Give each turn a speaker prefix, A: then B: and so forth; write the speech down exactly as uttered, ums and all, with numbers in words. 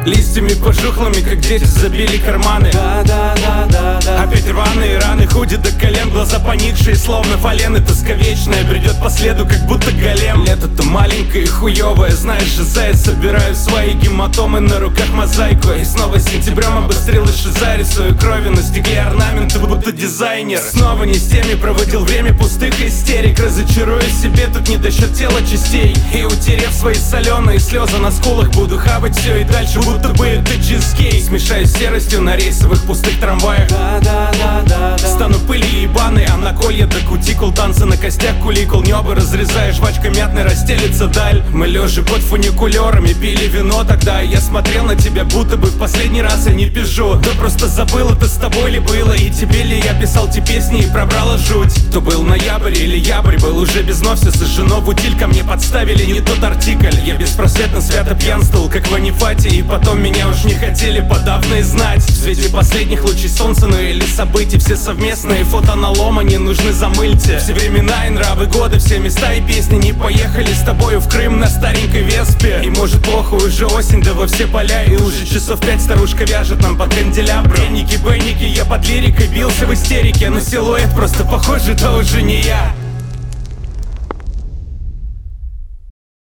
A: Листьями пожухлыми, как дети, забили карманы. Да, да, да, да, да. Опять рваные раны, худи до колен, глаза поникшие, словно фалены. Тоска вечная бредет по следу, как будто голем. Лето-то маленькое и хуёвое, знаешь же, заяц. Собираю свои гематомы, на руках мозаику. И снова сентябрем обострилась шиза. Рисую крови на стекле орнаменты, будто дизайнер. Снова не с теми проводил время пустых истерик. Разочаруюсь себе, тут не досчет тела частей. И утерев свои соленые слезы на скулах, буду хавать все и дальше, будто бы это чизкейк. Смешаюсь с серостью на рейсовых пустых трамваях. Да, да, да, да, да. Стану пыли ебаной, а на колье до кутикул. Танцы на костях куликул, небо разрезая, жвачка мятной расстелится даль. Мы лежа под фуникулерами пили вино тогда. Я смотрел на тебя, будто бы в последний раз я не пизжу. Да просто забыл, это с тобой ли было, и тебе ли я писал те песни и пробрала жуть. То был ноябрь или ябрь, был уже без вновь все сожжено в утиль. Ко мне подставили не тот артикль. Я беспросветно свято пьянствовал, как в Анифате. И потом меня уж не хотели подавно и знать. В свете последних лучей солнца, ну или событий, все совместные фото налома не нужны, замыльте. Все времена и нравы, годы, все места и песни. Не поехали с тобою в Крым на старенькой Веспе. И может похуй, уже осень, да во все поля. И уже часов пять старушка вяжет нам под канделябру. Бенники, бенники, я под лирикой бился в истерике. Но силуэт просто похожий, да уже не я.